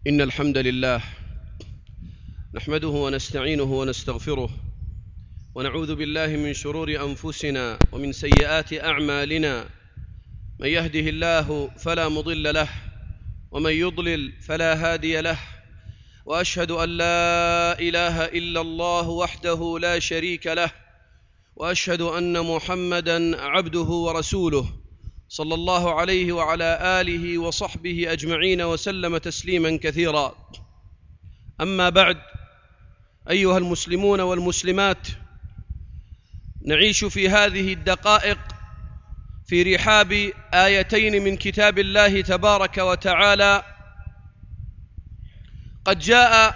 إن الحمد لله نحمده ونستعينه ونستغفره ونعوذ بالله من شرور أنفسنا ومن سيئات أعمالنا. من يهده الله فلا مضل له ومن يضلل فلا هادي له، وأشهد أن لا إله إلا الله وحده لا شريك له، وأشهد أن محمدًا عبده ورسوله صلى الله عليه وعلى آله وصحبه أجمعين وسلم تسليماً كثيراً. أما بعد، أيها المسلمون والمسلمات، نعيش في هذه الدقائق في رحاب آيتين من كتاب الله تبارك وتعالى قد جاء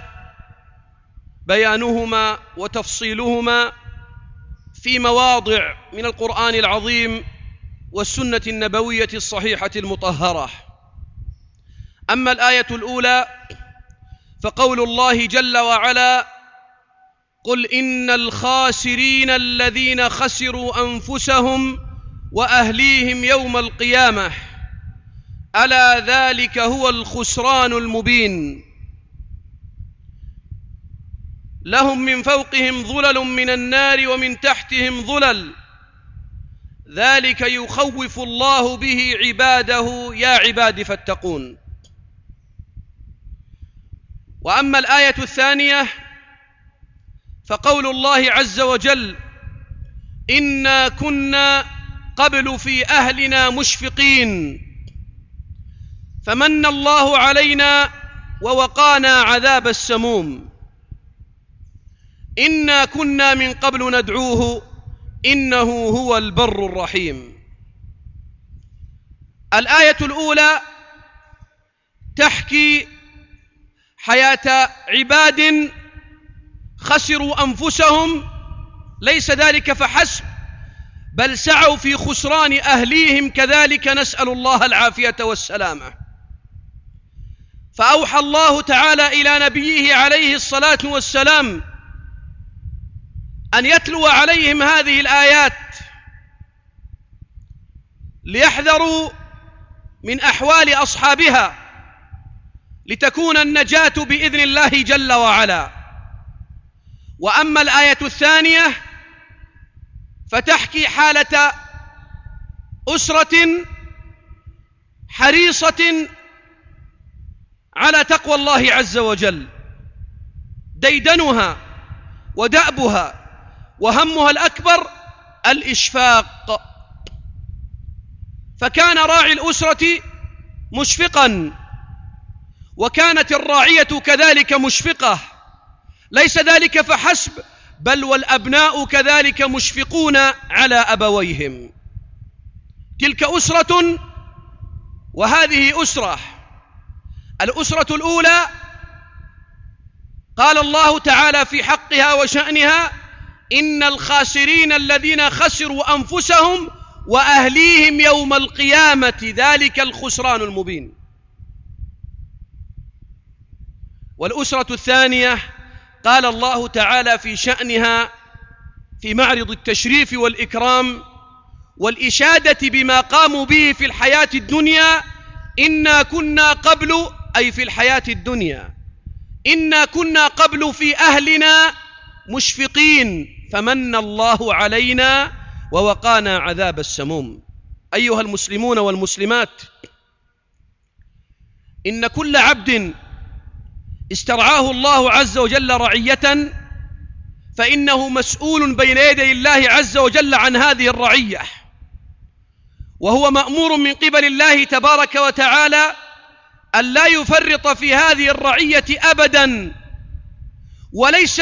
بيانهما وتفصيلهما في مواضع من القرآن العظيم والسنة النبوية الصحيحة المطهرة. أما الآية الأولى فقول الله جل وعلا: قل إن الخاسرين الذين خسروا أنفسهم وأهليهم يوم القيامة ألا ذلك هو الخسران المبين. لهم من فوقهم ظلل من النار ومن تحتهم ظلل ذلك يخوف الله به عباده يا عباد فاتقون. وأما الآية الثانية فقول الله عز وجل: إنا كنا قبل في أهلنا مشفقين فمن الله علينا ووقانا عذاب السموم إنا كنا من قبل ندعوه إنه هو البر الرحيم. الآية الأولى تحكي حياة عباد خسروا أنفسهم، ليس ذلك فحسب بل سعوا في خسران أهليهم كذلك، نسأل الله العافية والسلامة. فأوحى الله تعالى إلى نبيه عليه الصلاة والسلام أن يتلو عليهم هذه الآيات ليحذروا من أحوال أصحابها لتكون النجاة بإذن الله جل وعلا. وأما الآية الثانية فتحكي حالة أسرة حريصة على تقوى الله عز وجل، ديدنها ودأبها وهمها الأكبر الإشفاق. فكان راعي الأسرة مشفقاً، وكانت الراعية كذلك مشفقة، ليس ذلك فحسب بل والأبناء كذلك مشفقون على أبويهم. تلك أسرة وهذه أسرة. الأسرة الأولى قال الله تعالى في حقها وشأنها: إن الخاسرين الذين خسروا أنفسهم وأهليهم يوم القيامة ذلك الخسران المبين. والأسرة الثانية قال الله تعالى في شأنها في معرض التشريف والإكرام والإشادة بما قاموا به في الحياة الدنيا: إنا كنا قبل، أي في الحياة الدنيا، إنا كنا قبل في أهلنا مشفقين فمن الله علينا ووقانا عذاب السموم. أيها المسلمون والمسلمات، إن كل عبد استرعاه الله عز وجل رعية فإنه مسؤول بين يدي الله عز وجل عن هذه الرعية، وهو مأمور من قبل الله تبارك وتعالى أن لا يفرط في هذه الرعية أبدا. وليس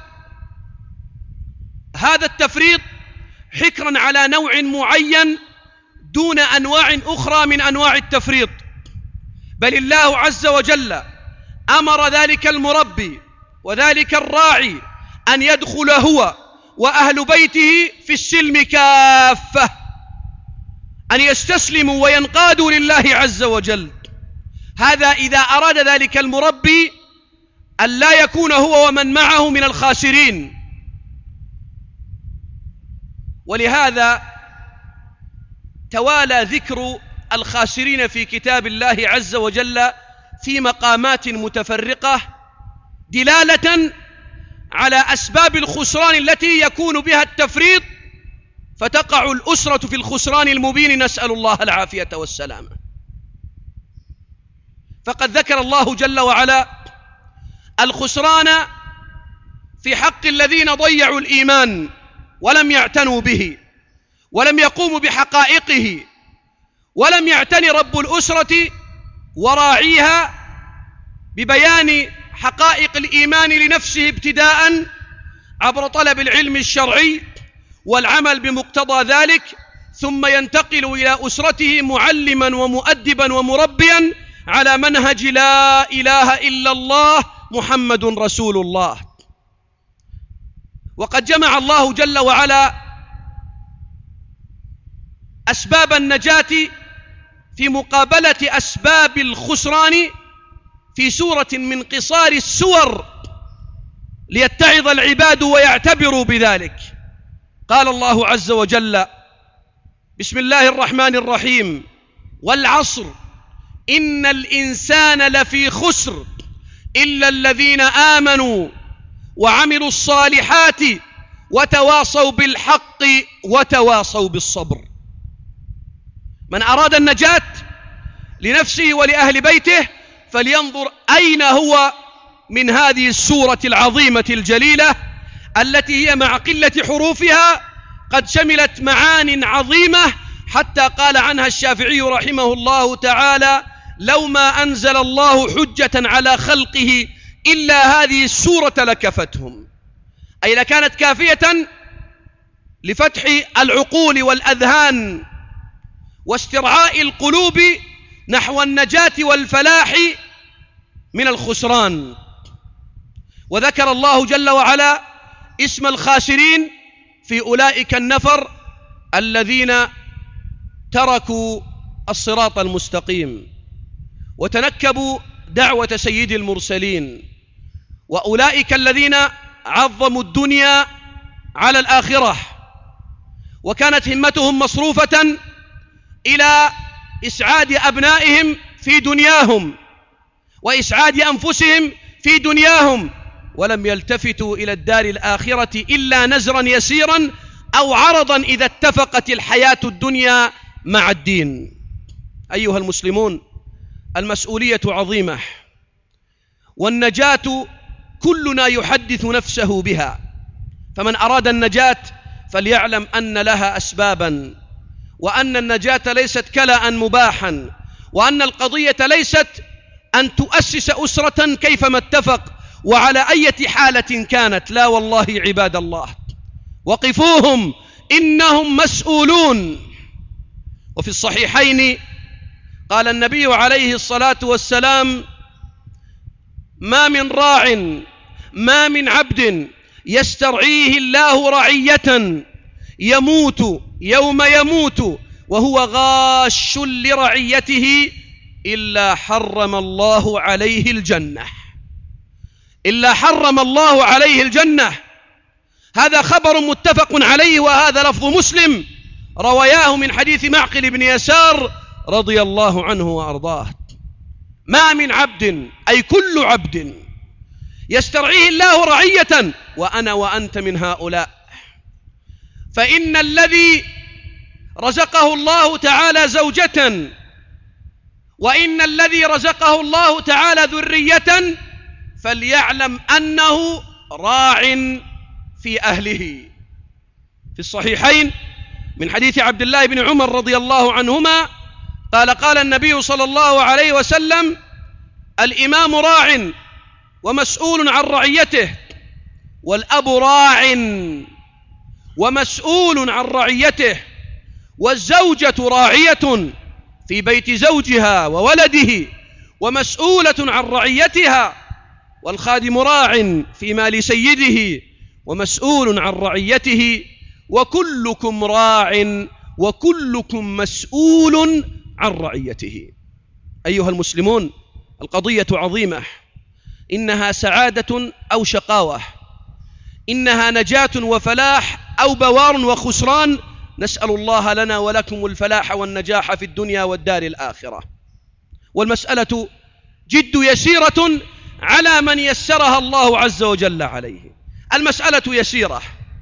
هذا التفريط حكرا على نوع معين دون أنواع أخرى من أنواع التفريط، بل الله عز وجل أمر ذلك المربي وذلك الراعي أن يدخل هو وأهل بيته في السلم كافة، أن يستسلموا وينقادوا لله عز وجل. هذا إذا أراد ذلك المربي أن لا يكون هو ومن معه من الخاسرين. ولهذا توالى ذكر الخاسرين في كتاب الله عز وجل في مقامات متفرقة دلالة على أسباب الخسران التي يكون بها التفريط، فتقع الأسرة في الخسران المبين، نسأل الله العافية والسلامة. فقد ذكر الله جل وعلا الخسران في حق الذين ضيعوا الإيمان ولم يعتنوا به ولم يقوموا بحقائقه، ولم يعتني رب الأسرة وراعيها ببيان حقائق الإيمان لنفسه ابتداء عبر طلب العلم الشرعي والعمل بمقتضى ذلك، ثم ينتقل إلى أسرته معلما ومؤدبا ومربيا على منهج لا إله إلا الله محمد رسول الله. وقد جمع الله جل وعلا أسباب النجاة في مقابلة أسباب الخسران في سورة من قصار السور ليتعظ العباد ويعتبروا بذلك. قال الله عز وجل: بسم الله الرحمن الرحيم: والعصر إن الإنسان لفي خسر إلا الذين آمنوا وعملوا الصالحات وتواصوا بالحق وتواصوا بالصبر. من أراد النجاة لنفسه ولأهل بيته فلينظر أين هو من هذه السورة العظيمة الجليلة التي هي مع قلة حروفها قد شملت معان عظيمة، حتى قال عنها الشافعي رحمه الله تعالى: لو ما أنزل الله حجة على خلقه إلا هذه السورة لكفتهم، أي لكانت كافية لفتح العقول والأذهان واسترعاء القلوب نحو النجاة والفلاح من الخسران. وذكر الله جل وعلا اسم الخاسرين في أولئك النفر الذين تركوا الصراط المستقيم وتنكبوا دعوة سيد المرسلين، وأولئك الذين عظموا الدنيا على الآخرة وكانت همتهم مصروفة إلى إسعاد أبنائهم في دنياهم وإسعاد أنفسهم في دنياهم، ولم يلتفتوا إلى الدار الآخرة إلا نزرا يسيرا أو عرضا إذا اتفقت الحياة الدنيا مع الدين. أيها المسلمون، المسؤولية عظيمة، والنجاة كلنا يحدث نفسه بها، فمن أراد النجاة فليعلم أن لها أسبابا، وأن النجاة ليست كلاء مباحا، وأن القضية ليست أن تؤسس أسرة كيفما اتفق وعلى أي حالة كانت، لا والله عباد الله، وقفوهم إنهم مسؤولون. وفي الصحيحين قال النبي عليه الصلاة والسلام: ما من راع ما من عبد يسترعيه الله رعية يموت يوم يموت وهو غاش لرعيته إلا حرم الله عليه الجنة، إلا حرم الله عليه الجنة. هذا خبر متفق عليه، وهذا لفظ مسلم رواياه من حديث معقل بن يسار رضي الله عنه وأرضاه. ما من عبد، أي كل عبد، يسترعيه الله رعية، وأنا وأنت من هؤلاء، فإن الذي رزقه الله تعالى زوجة، وإن الذي رزقه الله تعالى ذرية، فليعلم أنه راع في أهله. في الصحيحين من حديث عبد الله بن عمر رضي الله عنهما قال: قال النبي صلى الله عليه وسلم: الإمام راع ومسؤول عن رعيته، والأب راع ومسؤول عن رعيته، والزوجة راعية في بيت زوجها وولده ومسؤولة عن رعيتها، والخادم راع في مال سيده ومسؤول عن رعيته، وكلكم راع وكلكم مسؤول عن رعيته. أيها المسلمون، القضية عظيمة، إنها سعادة أو شقاوة، إنها نجاة وفلاح أو بوار وخسران. نسأل الله لنا ولكم الفلاح والنجاح في الدنيا والدار الآخرة. والمسألة جد يسيرة على من يسرها الله عز وجل عليه. المسألة يسيرة.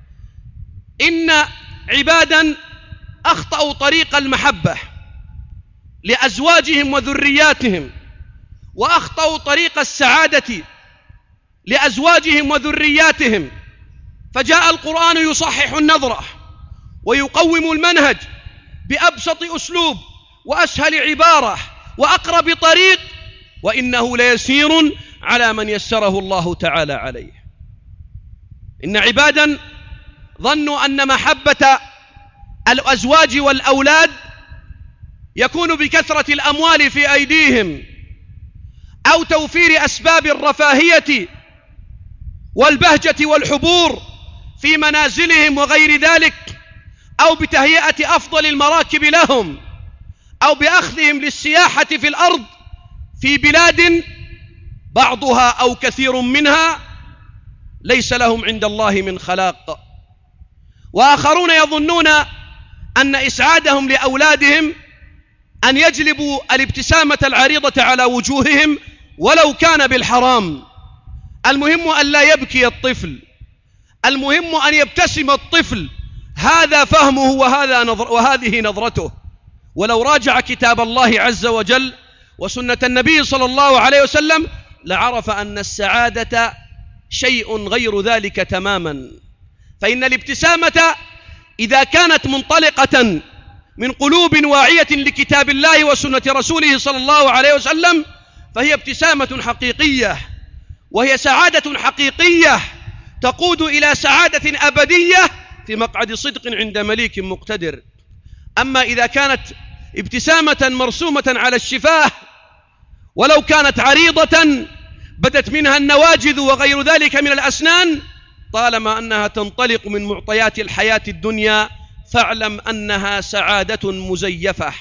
إن عبادا أخطأوا طريق المحبة لأزواجهم وذرياتهم، وأخطأوا طريق السعادة لأزواجهم وذرياتهم، فجاء القرآن يصحح النظرة ويقوم المنهج بأبسط أسلوب وأسهل عبارة وأقرب طريق، وإنه ليسير على من يسره الله تعالى عليه. إن عبادا ظنوا أن محبة الأزواج والأولاد يكون بكثرة الأموال في أيديهم، أو توفير أسباب الرفاهية والبهجة والحبور في منازلهم وغير ذلك، أو بتهيئة أفضل المراكب لهم، أو بأخذهم للسياحة في الأرض في بلاد بعضها أو كثير منها ليس لهم عند الله من خلاق. وآخرون يظنون أن إسعادهم لأولادهم أن يجلبوا الابتسامة العريضة على وجوههم ولو كان بالحرام. المهم أن لا يبكي الطفل، المهم أن يبتسم الطفل، هذا فهمه وهذه نظرته. ولو راجع كتاب الله عز وجل وسنة النبي صلى الله عليه وسلم لعرف أن السعادة شيء غير ذلك تماما. فإن الابتسامة إذا كانت منطلقة من قلوب واعية لكتاب الله وسنة رسوله صلى الله عليه وسلم فهي ابتسامة حقيقية، وهي سعادة حقيقية تقود إلى سعادة أبدية في مقعد صدق عند مليك مقتدر. أما إذا كانت ابتسامة مرسومة على الشفاه ولو كانت عريضة بدت منها النواجذ وغير ذلك من الأسنان، طالما أنها تنطلق من معطيات الحياة الدنيا فاعلم أنها سعادة مزيفة.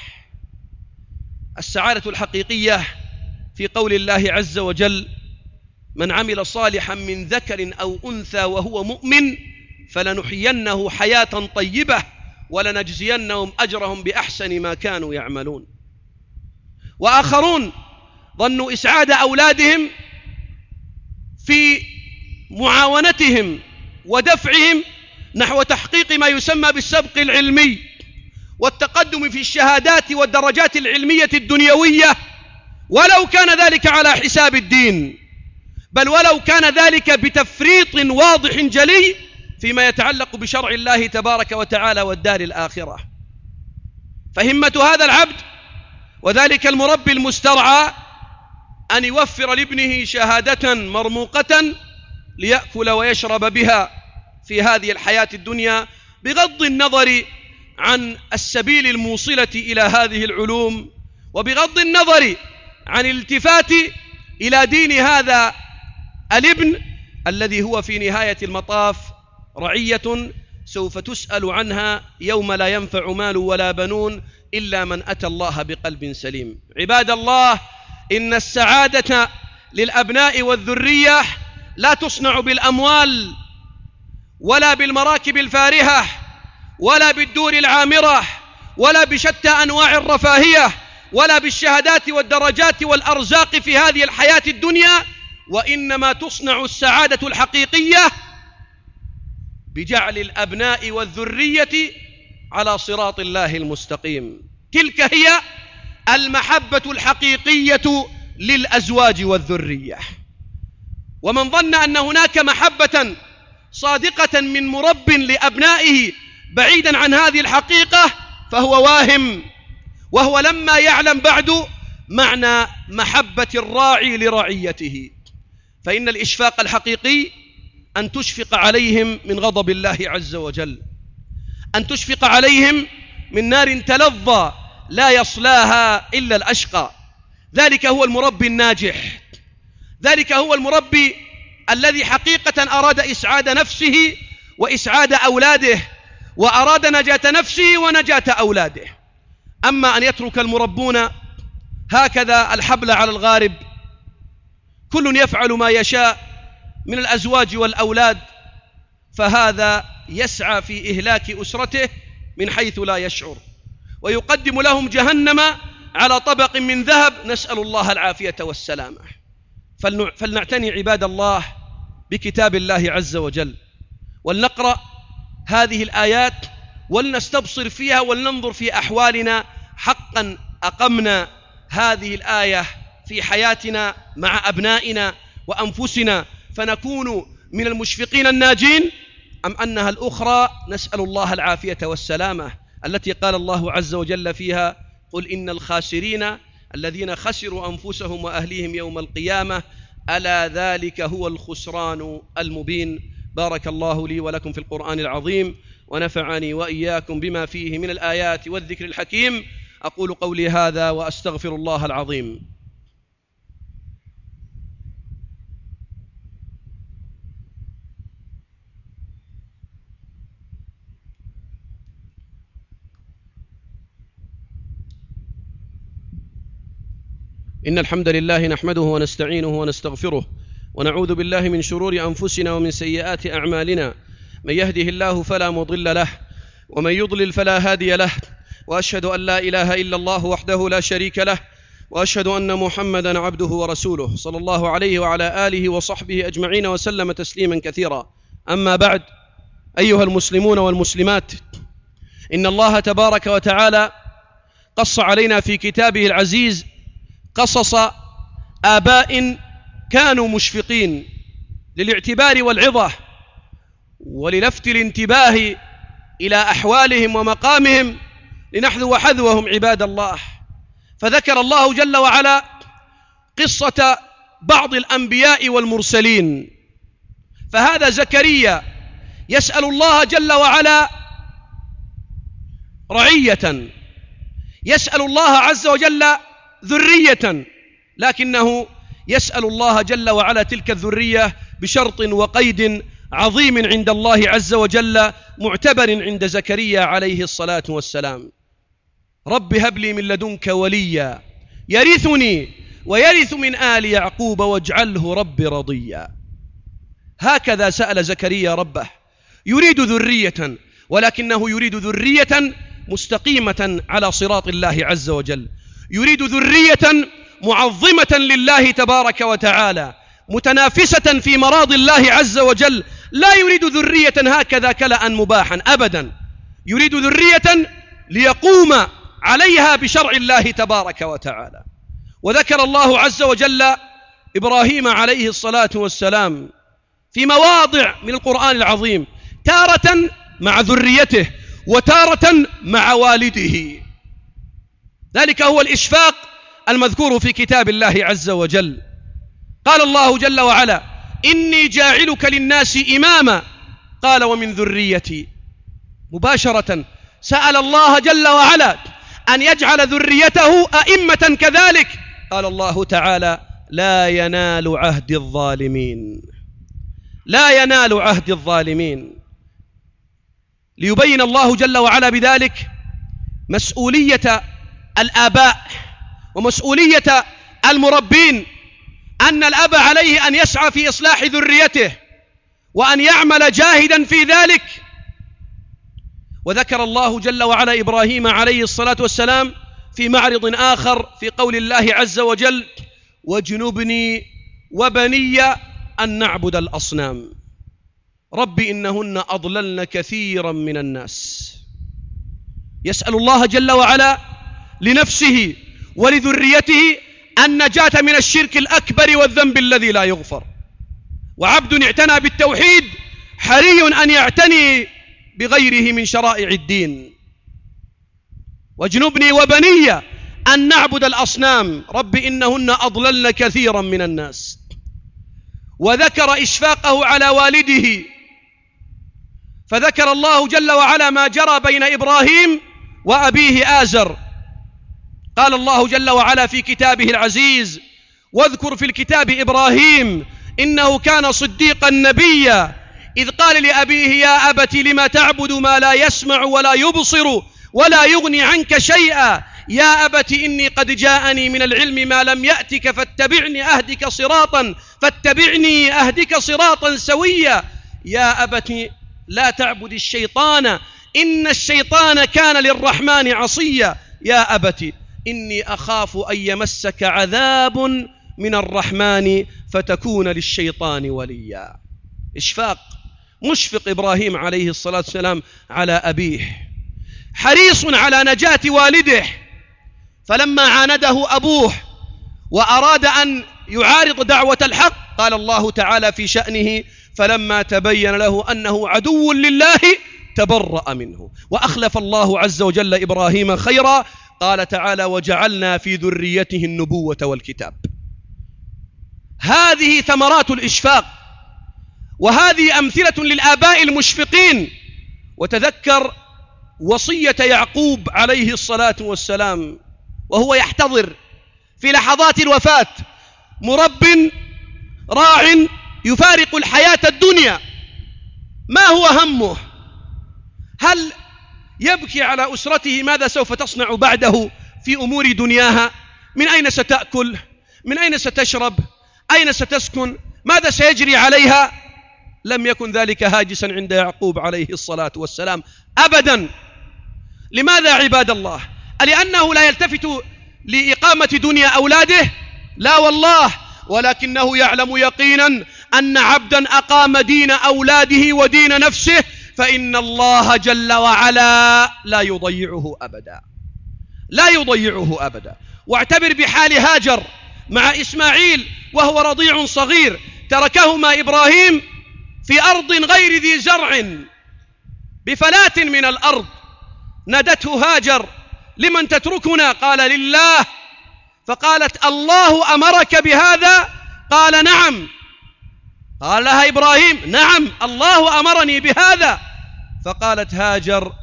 السعادة الحقيقية في قول الله عز وجل: من عمل صالحا من ذكر أو أنثى وهو مؤمن فلنحيينه حياة طيبة ولنجزينهم أجرهم بأحسن ما كانوا يعملون. وآخرون ظنوا إسعاد أولادهم في معاونتهم ودفعهم نحو تحقيق ما يسمى بالسبق العلمي والتقدم في الشهادات والدرجات العلمية الدنيوية، ولو كان ذلك على حساب الدين، بل ولو كان ذلك بتفريط واضح جلي فيما يتعلق بشرع الله تبارك وتعالى والدار الآخرة. فهمة هذا العبد وذلك المربي المسترعى أن يوفر لابنه شهادة مرموقة ليأكل ويشرب بها في هذه الحياة الدنيا، بغض النظر عن السبيل الموصلة إلى هذه العلوم، وبغض النظر عن الالتفات إلى دين هذا الابن الذي هو في نهاية المطاف رعية سوف تسأل عنها يوم لا ينفع مال ولا بنون إلا من أتى الله بقلب سليم. عباد الله، إن السعادة للأبناء والذرية لا تصنع بالأموال ولا بالمراكب الفارهة ولا بالدور العامرة ولا بشتى أنواع الرفاهية ولا بالشهادات والدرجات والأرزاق في هذه الحياة الدنيا، وإنما تصنع السعادة الحقيقية بجعل الأبناء والذرية على صراط الله المستقيم. تلك هي المحبة الحقيقية للأزواج والذرية. ومن ظن أن هناك محبة صادقة من مرب لأبنائه بعيدا عن هذه الحقيقة فهو واهم، وهو لما يعلم بعد معنى محبة الراعي لرعيته. فإن الإشفاق الحقيقي أن تشفق عليهم من غضب الله عز وجل، أن تشفق عليهم من نار تلظى لا يصلاها إلا الأشقى. ذلك هو المربي الناجح، ذلك هو المربي الذي حقيقة أراد إسعاد نفسه وإسعاد أولاده، وأراد نجاة نفسه ونجاة أولاده. أما أن يترك المربون هكذا الحبل على الغارب، كل يفعل ما يشاء من الأزواج والأولاد، فهذا يسعى في إهلاك أسرته من حيث لا يشعر، ويقدم لهم جهنم على طبق من ذهب، نسأل الله العافية والسلامة. فلنعتني عباد الله بكتاب الله عز وجل، ولنقرأ هذه الآيات ولنستبصر فيها ولننظر في أحوالنا. حقا أقمنا هذه الآية في حياتنا مع أبنائنا وأنفسنا فنكون من المشفقين الناجين، أم أنها الأخرى نسأل الله العافية والسلامة التي قال الله عز وجل فيها: قل إن الخاسرين الذين خسروا أنفسهم وأهليهم يوم القيامة ألا ذلك هو الخسران المبين. بارك الله لي ولكم في القرآن العظيم، ونفعني وإياكم بما فيه من الآيات والذكر الحكيم. أقول قولي هذا وأستغفر الله العظيم. إن الحمد لله نحمده ونستعينه ونستغفره، ونعوذ بالله من شرور أنفسنا ومن سيئات أعمالنا. من يهده الله فلا مضل له، ومن يضلل فلا هادي له، وأشهد أن لا إله إلا الله وحده لا شريك له، وأشهد أن محمدًا عبده ورسوله صلى الله عليه وعلى آله وصحبه أجمعين وسلم تسليما كثيرا. أما بعد، أيها المسلمون والمسلمات، إن الله تبارك وتعالى قص علينا في كتابه العزيز قصص آباء كانوا مشفقين للاعتبار والعظة وللفت الانتباه إلى أحوالهم ومقامهم لنحذو حذوهم عباد الله. فذكر الله جل وعلا قصة بعض الأنبياء والمرسلين. فهذا زكريا يسأل الله جل وعلا رعية، يسأل الله عز وجل ذرية، لكنه يسأل الله جل وعلا تلك الذرية بشرط وقيد عظيم عند الله عز وجل معتبر عند زكريا عليه الصلاة والسلام: رب هب لي من لدنك وليا يرثني ويرث من آل يعقوب واجعله رب رضيا. هكذا سأل زكريا ربه، يريد ذرية، ولكنه يريد ذرية مستقيمة على صراط الله عز وجل، يريد ذرية معظمة لله تبارك وتعالى، متنافسة في مراضي الله عز وجل. لا يريد ذرية هكذا كلأ مباحا أبدا، يريد ذرية ليقوم عليها بشرع الله تبارك وتعالى. وذكر الله عز وجل إبراهيم عليه الصلاة والسلام في مواضع من القرآن العظيم، تارة مع ذريته وتارة مع والده. ذلك هو الإشفاق المذكور في كتاب الله عز وجل. قال الله جل وعلا: إني جاعلك للناس إماما، قال ومن ذريتي. مباشرة سأل الله جل وعلا أن يجعل ذريته أئمة كذلك. قال الله تعالى: لا ينال عهد الظالمين، لا ينال عهد الظالمين. ليبين الله جل وعلا بذلك مسؤولية الآباء ومسؤولية المربين، أن الأب عليه أن يسعى في إصلاح ذريته وأن يعمل جاهدا في ذلك. وذكر الله جل وعلا إبراهيم عليه الصلاة والسلام في معرض آخر في قول الله عز وجل: واجنبني وبني أن نعبد الأصنام رب إنهن أضللن كثيرا من الناس. يسأل الله جل وعلا لنفسه ولذريته النجاة من الشرك الأكبر والذنب الذي لا يغفر. وعبد اعتنى بالتوحيد حري أن يعتني بغيره من شرائع الدين. واجنبني وبني أن نعبد الأصنام رب إنهن أضللن كثيرا من الناس. وذكر إشفاقه على والده، فذكر الله جل وعلا ما جرى بين إبراهيم وأبيه آزر. قال الله جل وعلا في كتابه العزيز: واذكر في الكتاب إبراهيم إنه كان صديقا نبيا إذ قال لأبيه يا أبت لما تعبد ما لا يسمع ولا يبصر ولا يغني عنك شيئا يا أبت إني قد جاءني من العلم ما لم يأتك فاتبعني أهدك صراطا سويا يا أبت لا تعبد الشيطان إن الشيطان كان للرحمن عصيا يا أبت إني أخاف أن يمسك عذاب من الرحمن فتكون للشيطان وليا. إشفاق، مشفق إبراهيم عليه الصلاة والسلام على أبيه، حريص على نجاة والده، فلما عانده أبوه وأراد أن يعارض دعوة الحق قال الله تعالى في شأنه: فلما تبين له أنه عدو لله تبرأ منه. وأخلف الله عز وجل إبراهيم خيرا، قال تعالى: وجعلنا في ذريته النبوة والكتاب. هذه ثمرات الإشفاق، وهذه أمثلة للآباء المشفقين. وتذكر وصية يعقوب عليه الصلاة والسلام وهو يحتضر في لحظات الوفاة، مرب راع يفارق الحياة الدنيا، ما هو همه؟ هل يبكي على أسرته ماذا سوف تصنع بعده في أمور دنياها؟ من أين ستأكل؟ من أين ستشرب؟ أين ستسكن؟ ماذا سيجري عليها؟ لم يكن ذلك هاجسا عند يعقوب عليه الصلاة والسلام أبدا. لماذا عباد الله؟ لأنه لا يلتفت لإقامة دنيا أولاده؟ لا والله، ولكنه يعلم يقينا أن عبدا أقام دين أولاده ودين نفسه فإن الله جل وعلا لا يضيعه أبدا، لا يضيعه أبدا. واعتبر بحال هاجر مع إسماعيل وهو رضيع صغير، تركهما إبراهيم في أرض غير ذي زرع بفلاة من الأرض، نادته هاجر: لمن تتركنا؟ قال: لله. فقالت: الله أمرك بهذا؟ قال: نعم. قال لها إبراهيم: نعم الله أمرني بهذا. فقالت هاجر: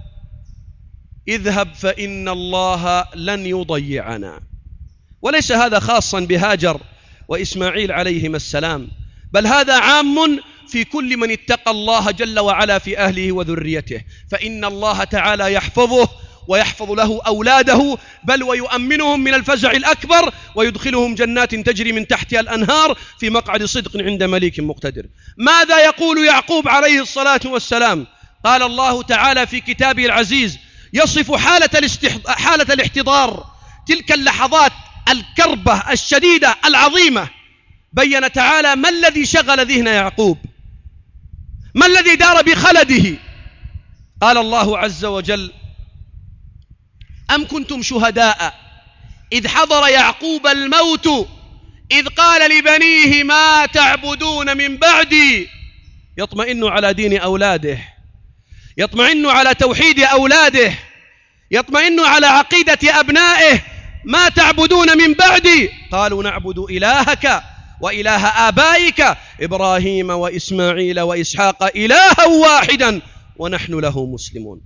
اذهب فإن الله لن يضيعنا. وليس هذا خاصا بهاجر وإسماعيل عليهما السلام، بل هذا عام في كل من اتقى الله جل وعلا في أهله وذريته، فإن الله تعالى يحفظه ويحفظ له أولاده، بل ويؤمنهم من الفزع الأكبر ويدخلهم جنات تجري من تحتها الأنهار في مقعد صدق عند مليك مقتدر. ماذا يقول يعقوب عليه الصلاة والسلام؟ قال الله تعالى في كتابه العزيز يصف حالة الاحتضار، تلك اللحظات الكربة الشديدة العظيمة. بين تعالى ما الذي شغل ذهن يعقوب، ما الذي دار بخلده. قال الله عز وجل: أم كنتم شهداء إذ حضر يعقوب الموت إذ قال لبنيه ما تعبدون من بعدي. يطمئن على دين أولاده، يطمئن على توحيد أولاده، يطمئن على عقيدة أبنائه. ما تعبدون من بعدي؟ قالوا نعبد إلهك وإله آبائك إبراهيم وإسماعيل وإسحاق إلها واحدا ونحن له مسلمون.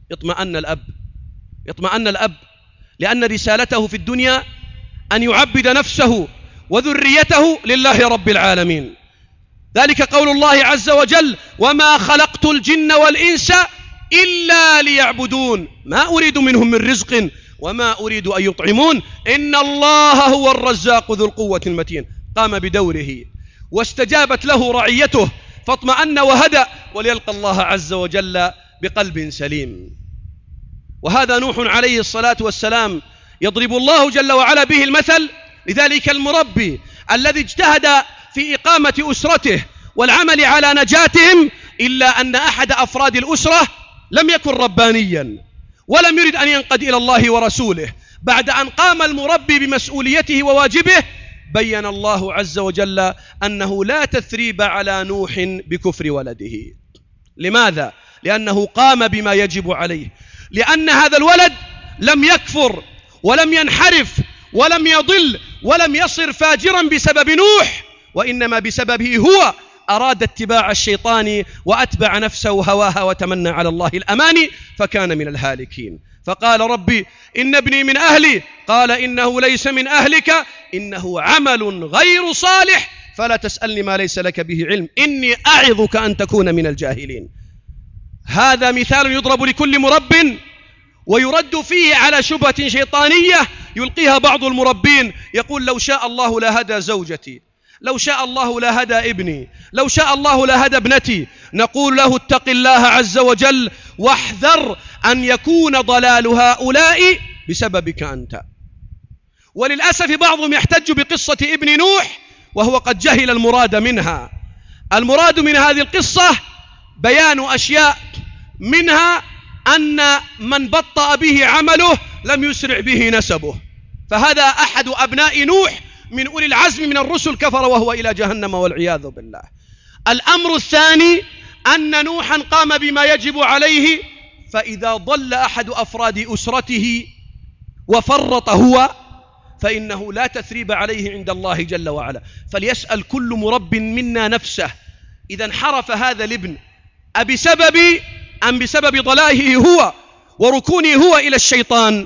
يطمئن الأب لأن رسالته في الدنيا أن يعبد نفسه وذريته لله رب العالمين. ذلك قول الله عز وجل: وما خلقت الجن والإنس إلا ليعبدون ما أريد منهم من رزق وما أريد أن يطعمون إن الله هو الرزاق ذو القوة المتين. قام بدوره واستجابت له رعيته فاطمأن وهدأ وليلقى الله عز وجل بقلب سليم. وهذا نوح عليه الصلاة والسلام يضرب الله جل وعلا به المثل لذلك المربي الذي اجتهد في إقامة أسرته والعمل على نجاتهم، إلا أن أحد أفراد الأسرة لم يكن ربانيا ولم يرد أن ينقد إلى الله ورسوله. بعد أن قام المربي بمسؤوليته وواجبه بين الله عز وجل أنه لا تثريب على نوح بكفر ولده. لماذا؟ لأنه قام بما يجب عليه، لأن هذا الولد لم يكفر ولم ينحرف ولم يضل ولم يصر فاجرا بسبب نوح، وإنما بسببه هو أراد اتباع الشيطان وأتبع نفسه هواها وتمنى على الله الأماني فكان من الهالكين. فقال: ربي إن ابني من أهلي. قال: إنه ليس من أهلك إنه عمل غير صالح فلا تسألني ما ليس لك به علم إني أعظك أن تكون من الجاهلين. هذا مثال يضرب لكل مرب ويرد فيه على شبهة شيطانية يلقيها بعض المربين، يقول: لو شاء الله لهدى زوجتي، لو شاء الله لهدى ابني، لو شاء الله لهدى ابنتي. نقول له: اتق الله عز وجل واحذر أن يكون ضلال هؤلاء بسببك أنت. وللأسف بعضهم يحتج بقصة ابن نوح وهو قد جهل المراد منها. المراد من هذه القصة بيان أشياء، منها أن من بطأ به عمله لم يسرع به نسبه، فهذا أحد أبناء نوح من أولي العزم من الرسل كفر وهو إلى جهنم والعياذ بالله. الأمر الثاني أن نوحا قام بما يجب عليه، فإذا ضل أحد أفراد أسرته وفرط هو فإنه لا تثريب عليه عند الله جل وعلا. فليسأل كل مرب منا نفسه إذا انحرف هذا الابن أبسبب أم بسبب ضلائه هو وركونه هو إلى الشيطان.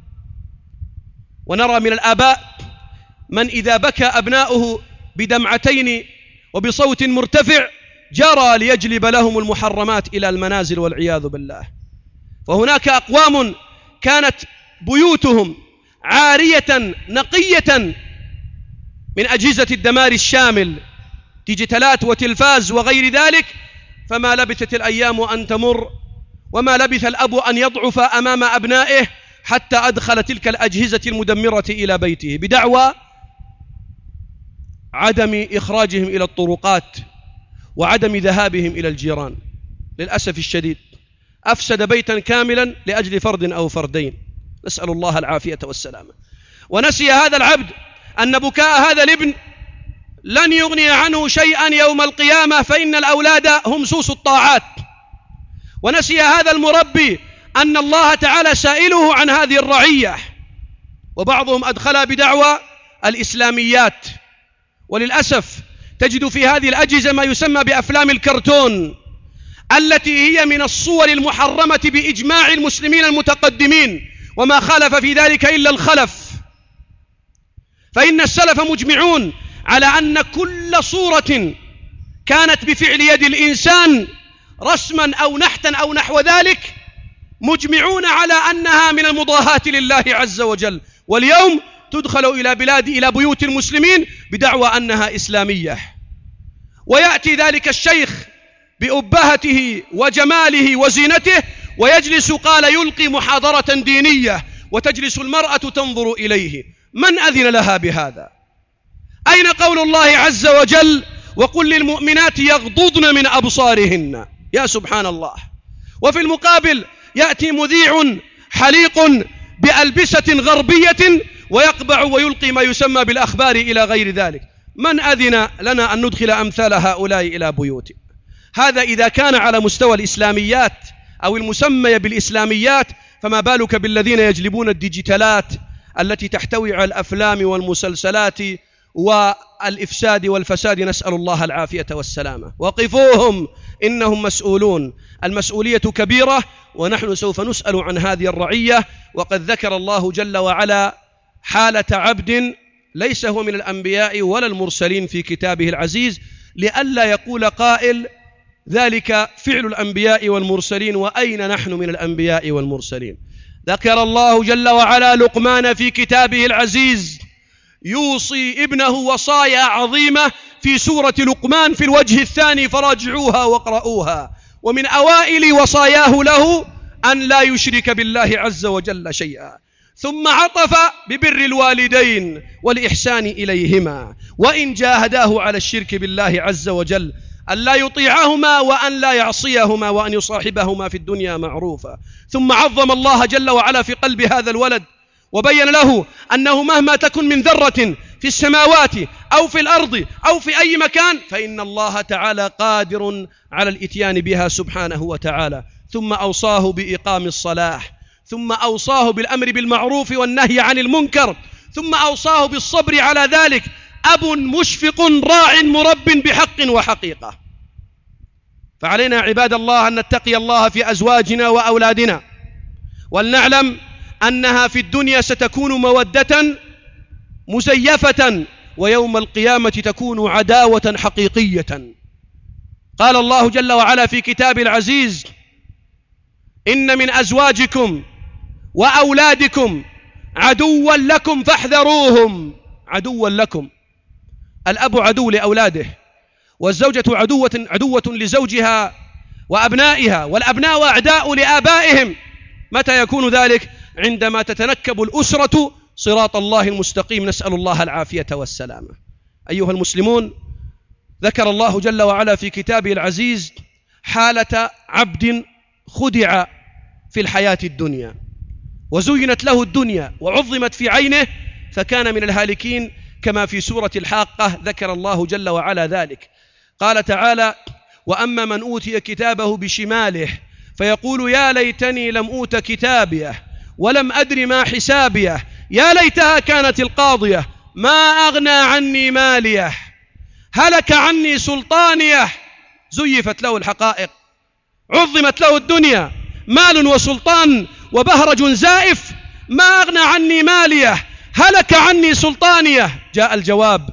ونرى من الآباء من إذا بكى أبناؤه بدمعتين وبصوت مرتفع جرى ليجلب لهم المحرمات إلى المنازل والعياذ بالله. فهناك أقوام كانت بيوتهم عارية نقية من أجهزة الدمار الشامل، ديجيتالات وتلفاز وغير ذلك، فما لبثت الأيام أن تمر وما لبث الأب أن يضعف أمام أبنائه حتى أدخل تلك الأجهزة المدمرة إلى بيته بدعوى عدم إخراجهم إلى الطرقات وعدم ذهابهم إلى الجيران. للأسف الشديد أفسد بيتا كاملا لأجل فرد أو فردين، نسأل الله العافية والسلامة. ونسي هذا العبد أن بكاء هذا الابن لن يغني عنه شيئا يوم القيامة، فإن الأولاد هم سوس الطاعات. ونسي هذا المربي أن الله تعالى سائله عن هذه الرعية، وبعضهم أدخلها بدعوى الإسلاميات. وللأسف تجد في هذه الأجهزة ما يسمى بأفلام الكرتون التي هي من الصور المحرمة بإجماع المسلمين المتقدمين، وما خالف في ذلك إلا الخلف. فإن السلف مجمعون على أن كل صورة كانت بفعل يد الإنسان رسما أو نحتا أو نحو ذلك مجمعون على أنها من المضاهاة لله عز وجل. واليوم تدخل إلى بيوت المسلمين بدعوى أنها إسلامية، ويأتي ذلك الشيخ بأبهته وجماله وزينته ويجلس قال يلقي محاضرة دينية وتجلس المرأة تنظر إليه. من أذن لها بهذا؟ أين قول الله عز وجل وقل للمؤمنات يغضضن من أبصارهن؟ يا سبحان الله. وفي المقابل يأتي مذيع حليق بألبسة غربية ويقبع ويلقي ما يسمى بالأخبار إلى غير ذلك. من أذن لنا أن ندخل أمثال هؤلاء إلى بيوتنا؟ هذا إذا كان على مستوى الإسلاميات أو المسمى بالإسلاميات، فما بالك بالذين يجلبون الديجيتالات التي تحتوي على الأفلام والمسلسلات والإفساد والفساد، نسأل الله العافية والسلامة. وقفوهم إنهم مسؤولون، المسؤولية كبيرة، ونحن سوف نسأل عن هذه الرعية. وقد ذكر الله جل وعلا حالة عبد ليس هو من الأنبياء ولا المرسلين في كتابه العزيز، لئلا يقول قائل ذلك فعل الأنبياء والمرسلين وأين نحن من الأنبياء والمرسلين. ذكر الله جل وعلا لقمان في كتابه العزيز يوصي ابنه وصايا عظيمة في سورة لقمان في الوجه الثاني، فراجعوها واقرؤوها. ومن أوائل وصاياه له أن لا يشرك بالله عز وجل شيئا، ثم عطف ببر الوالدين والإحسان إليهما، وإن جاهداه على الشرك بالله عز وجل أن لا يطيعهما وأن لا يعصيهما وأن يصاحبهما في الدنيا معروفا. ثم عظم الله جل وعلا في قلب هذا الولد وبين له أنه مهما تكن من ذرة في السماوات أو في الأرض أو في أي مكان فإن الله تعالى قادر على الإتيان بها سبحانه وتعالى. ثم أوصاه بإقام الصلاة، ثم أوصاه بالأمر بالمعروف والنهي عن المنكر، ثم أوصاه بالصبر على ذلك. أب مشفق راع مرب بحق وحقيقة. فعلينا عباد الله أن نتقي الله في أزواجنا وأولادنا، ولنعلم أنها في الدنيا ستكون مودة مزيفة، ويوم القيامة تكون عداوة حقيقية. قال الله جل وعلا في كتاب العزيز إن من أزواجكم وأولادكم عدوا لكم فاحذروهم. عدوا لكم، الأب عدو لأولاده، والزوجة عدوة لزوجها وأبنائها، والأبناء أعداء لآبائهم. متى يكون ذلك؟ عندما تتنكب الأسرة صراط الله المستقيم، نسأل الله العافية والسلامة. أيها المسلمون، ذكر الله جل وعلا في كتابه العزيز حالة عبد خدع في الحياة الدنيا وزينت له الدنيا وعظمت في عينه فكان من الهالكين، كما في سورة الحاقة ذكر الله جل وعلا ذلك. قال تعالى: وأما من أوتي كتابه بشماله فيقول يا ليتني لم أوت كتابيه ولم أدر ما حسابيه يا ليتها كانت القاضية ما أغنى عني ماليه هلك عني سلطانيه. زيفت له الحقائق، عظمت له الدنيا، مال وسلطان وبهرج زائف، ما أغنى عني ماليه هلك عني سلطانيه. جاء الجواب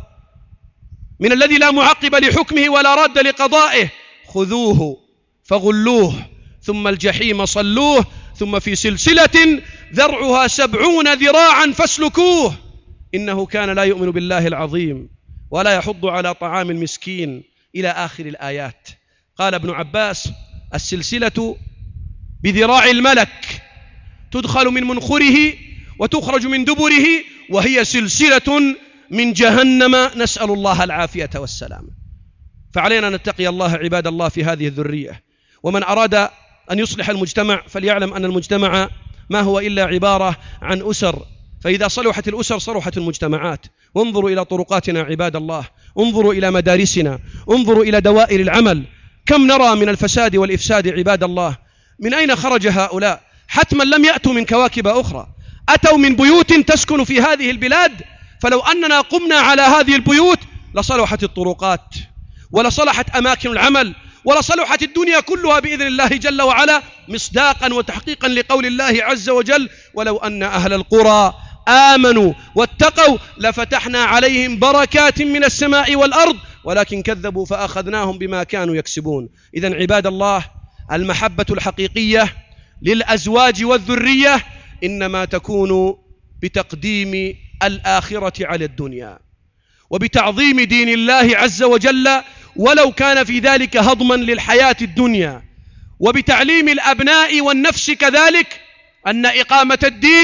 من الذي لا معقب لحكمه ولا راد لقضائه: خذوه فغلوه ثم الجحيم صلوه ثم في سلسلة ذرعها 70 ذراعا فاسلكوه إنه كان لا يؤمن بالله العظيم ولا يحض على طعام المسكين، إلى آخر الآيات. قال ابن عباس: السلسلة بذراع الملك تدخل من منخره وتخرج من دبره، وهي سلسلة من جهنم، نسأل الله العافية والسلام. فعلينا أن نتقي الله عباد الله في هذه الذرية. ومن أراد أن يصلح المجتمع فليعلم أن المجتمع ما هو إلا عبارة عن أسر، فإذا صلحت الأسر صلحت المجتمعات. وانظروا إلى طرقاتنا عباد الله، انظروا إلى مدارسنا، انظروا إلى دوائر العمل، كم نرى من الفساد والإفساد عباد الله. من أين خرج هؤلاء؟ حتما لم يأتوا من كواكب أخرى، أتوا من بيوت تسكن في هذه البلاد، فلو أننا قمنا على هذه البيوت لصلحت الطرقات ولصلحت أماكن العمل ولصلحت الدنيا كلها بإذن الله جل وعلا، مصداقا وتحقيقا لقول الله عز وجل: ولو أن أهل القرى آمنوا واتقوا لفتحنا عليهم بركات من السماء والأرض ولكن كذبوا فأخذناهم بما كانوا يكسبون. إذن عباد الله، المحبة الحقيقية للأزواج والذرية إنما تكون بتقديم الآخرة على الدنيا وبتعظيم دين الله عز وجل ولو كان في ذلك هضما للحياة الدنيا، وبتعليم الأبناء والنفس كذلك أن إقامة الدين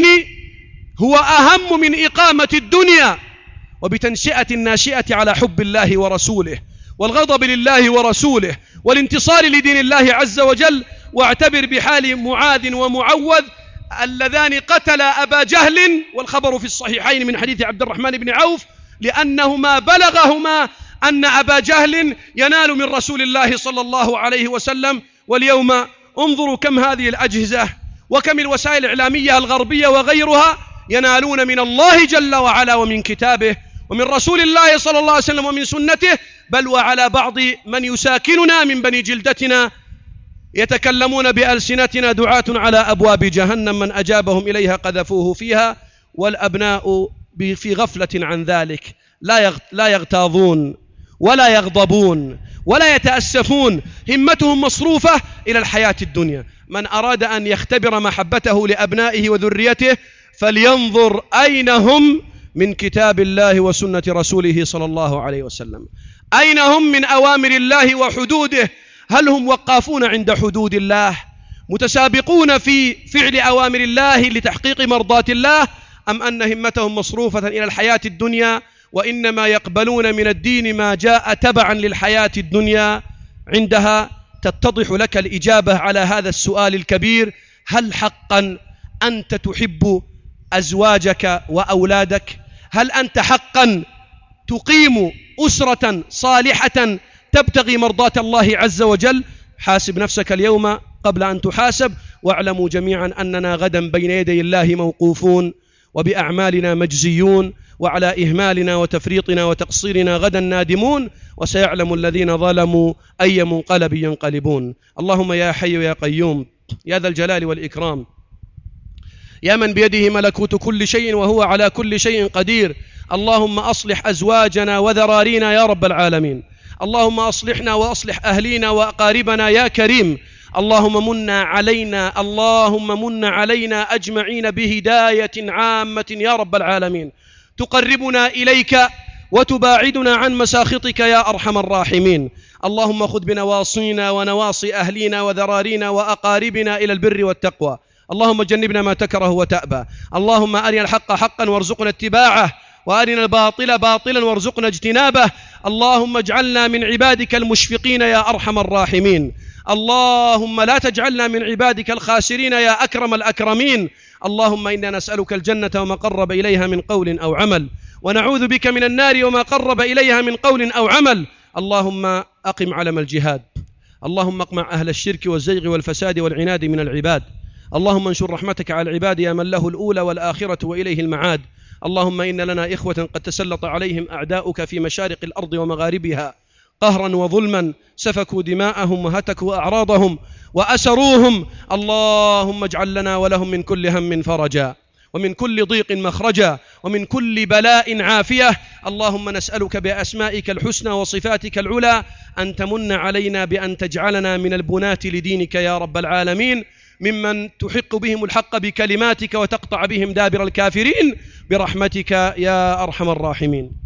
هو أهم من إقامة الدنيا، وبتنشئة الناشئة على حب الله ورسوله والغضب لله ورسوله والانتصار لدين الله عز وجل. واعتبر بحال معاذ ومعوذ اللذان قتلا أبا جهل، والخبر في الصحيحين من حديث عبد الرحمن بن عوف، لأنهما بلغهما أن أبا جهل ينال من رسول الله صلى الله عليه وسلم. واليوم انظروا كم هذه الأجهزة وكم الوسائل الإعلامية الغربية وغيرها ينالون من الله جل وعلا ومن كتابه ومن رسول الله صلى الله عليه وسلم ومن سنته، بل وعلى بعض من يساكننا من بني جلدتنا يتكلمون بألسنتنا دعاة على أبواب جهنم، من أجابهم إليها قذفوه فيها، والأبناء في غفلة عن ذلك، لا يغتاظون ولا يغضبون ولا يتأسفون، همتهم مصروفة إلى الحياة الدنيا. من أراد أن يختبر محبته لأبنائه وذريته فلينظر أين هم من كتاب الله وسنة رسوله صلى الله عليه وسلم، أين هم من أوامر الله وحدوده، هل هم وقافون عند حدود الله متسابقون في فعل أوامر الله لتحقيق مرضات الله، أم أن همتهم مصروفة إلى الحياة الدنيا وإنما يقبلون من الدين ما جاء تبعا للحياة الدنيا؟ عندها تتضح لك الإجابة على هذا السؤال الكبير: هل حقا أنت تحب أزواجك وأولادك؟ هل أنت حقا تقيم أسرة صالحة تبتغي مرضات الله عز وجل؟ حاسب نفسك اليوم قبل أن تحاسب، واعلموا جميعا أننا غدا بين يدي الله موقوفون وبأعمالنا مجزيون، وعلى إهمالنا وتفريطنا وتقصيرنا غدا نادمون، وسيعلم الذين ظلموا أي منقلب ينقلبون. اللهم يا حي يا قيوم يا ذا الجلال والإكرام، يا من بيده ملكوت كل شيء وهو على كل شيء قدير، اللهم أصلح أزواجنا وذرارينا يا رب العالمين، اللهم أصلحنا وأصلح أهلينا وأقاربنا يا كريم، اللهم من علينا أجمعين بهداية عامة يا رب العالمين تقربنا إليك وتباعدنا عن مساخطك يا أرحم الراحمين. اللهم خذ بنواصينا ونواصي أهلينا وذرارينا وأقاربنا إلى البر والتقوى، اللهم جنبنا ما تكره وتأبى. اللهم أرنا الحق حقا وارزقنا اتباعه، وأرنا الباطل باطلا وارزقنا اجتنابه. اللهم اجعلنا من عبادك المشفقين يا أرحم الراحمين. اللهم لا تجعلنا من عبادك الخاسرين يا أكرم الأكرمين. اللهم إنا نسألك الجنة وما قرب إليها من قول أو عمل، ونعوذ بك من النار وما قرب إليها من قول أو عمل. اللهم أقم علم الجهاد، اللهم اقمع أهل الشرك والزيغ والفساد والعناد من العباد. اللهم انشر رحمتك على العباد يا من له الأولى والآخرة وإليه المعاد. اللهم إن لنا إخوة قد تسلط عليهم أعداؤك في مشارق الأرض ومغاربها قهرا وظلما، سفكوا دماءهم وهتكوا أعراضهم وأسروهم. اللهم اجعل لنا ولهم من كل هم فرجا، ومن كل ضيق مخرجا، ومن كل بلاء عافية. اللهم نسألك بأسمائك الحسنى وصفاتك العلى أن تمن علينا بأن تجعلنا من البناة لدينك يا رب العالمين، ممن تحق بهم الحق بكلماتك وتقطع بهم دابر الكافرين برحمتك يا أرحم الراحمين.